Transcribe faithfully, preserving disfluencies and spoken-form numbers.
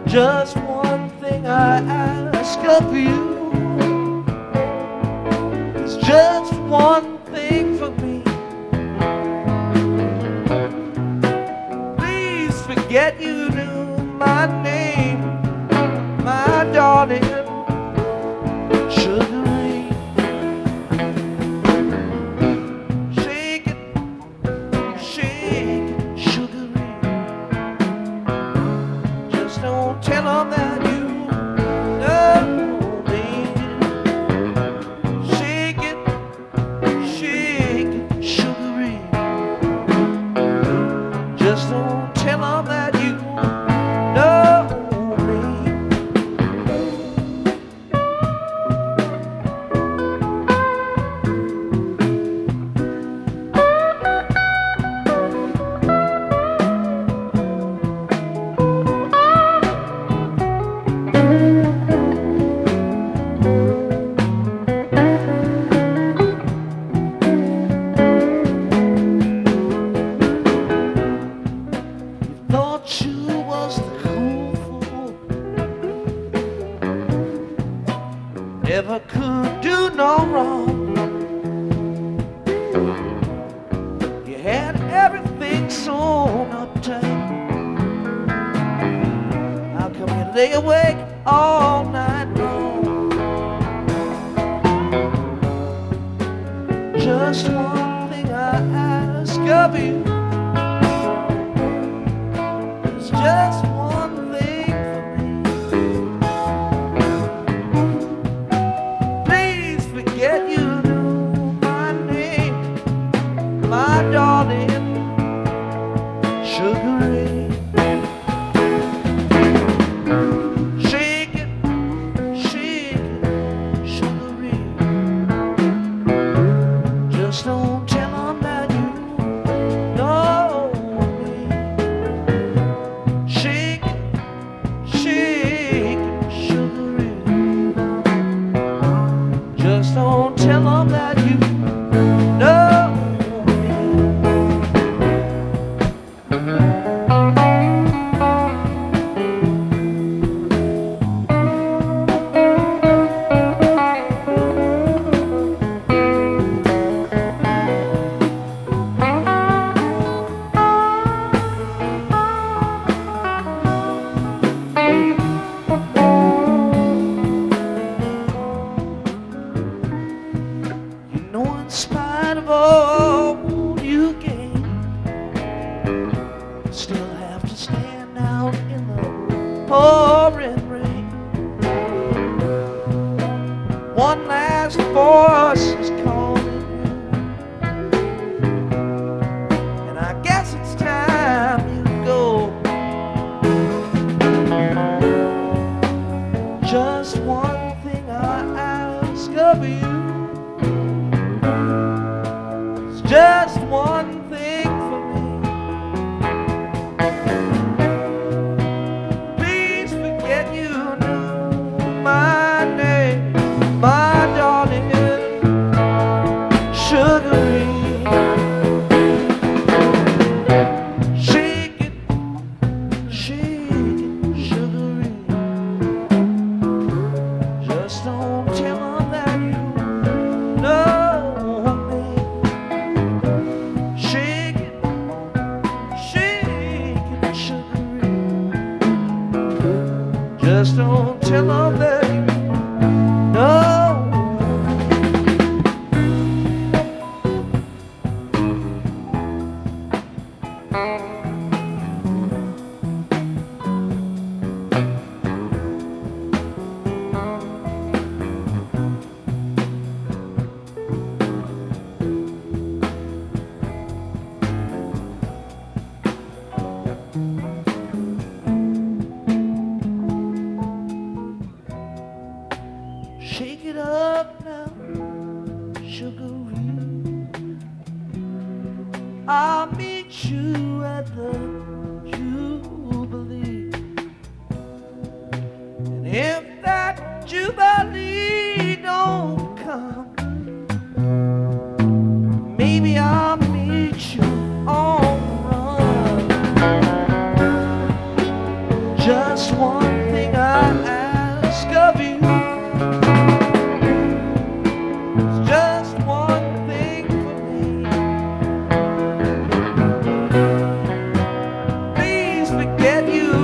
Just one thing I ask of you. It's just one thing for me. Please forget you knew my name, my darling. Sugar Ray. Shake it, shake it, Sugar Ray. Just don't tell 'em that you know me. Shake it, shake it, Sugar Ray. Just don't tell 'em that you know me. Thought you was the cool fool, never could do no wrong. You had everything sewn uptight. How come you lay awake all night long? Just one thing I ask of you. Just one thing for me. Please forget you knew my name, my darling. Sugar Ray. Shake it, shake it, Sugar Ray. Just don't tell 'em that you know me. Shake it, shake it, Sugar Ray. Just don't tell 'em that you know me. You know, in spite of all you gain, you still have to stand out in the pouring rain. One last voice is calling you, and I guess it's time you go. Just one thing I ask of you. It's just one thing for me. Please forget you knew my name, my darling. Sugar Ray. Shake it, shake it, Sugar Ray. Just don't tell 'em that you know me. Shake it, shake it, Sugar Ray. Just don't tell 'em that you know. get you